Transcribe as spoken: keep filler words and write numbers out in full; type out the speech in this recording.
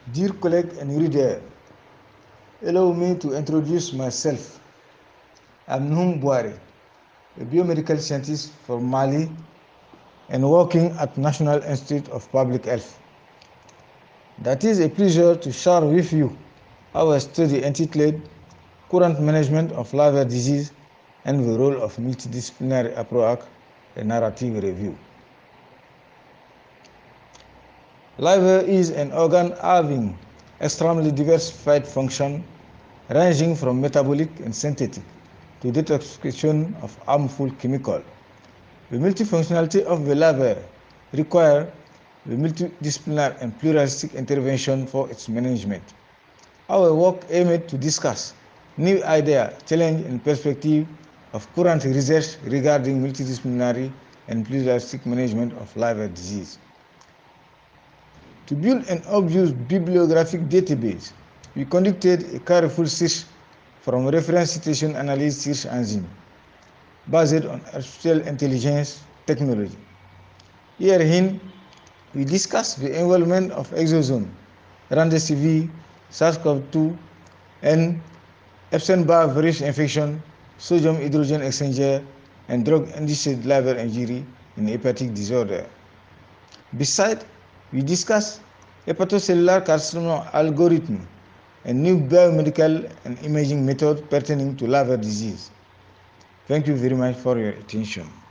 Dear colleague and reader, allow me to introduce myself. I'm Nuhum Bouare, a biomedical scientist from Mali and working at National Institute of Public Health. That is a pleasure to share with you our study entitled Current Management of Liver Disease and the Role of Multidisciplinary Approach, a narrative review. Liver is an organ having extremely diversified function ranging from metabolic and synthetic to detoxification of harmful chemicals. The multifunctionality of the liver requires the multidisciplinary and pluralistic intervention for its management. Our work aimed to discuss new ideas, challenges, and perspectives of current research regarding multidisciplinary and pluralistic management of liver disease. To build an obvious bibliographic database, we conducted a careful search from reference citation analysis search engine based on artificial intelligence technology. Herein, we discuss the involvement of exosome, remdesivir, SARS-CoV two, and Epstein-Barr virus infection, sodium hydrogen exchanger, and drug-induced liver injury in hepatic disorder. Besides, we discuss hepatocellular carcinoma algorithm and new biomedical and imaging methods pertaining to liver disease. Thank you very much for your attention.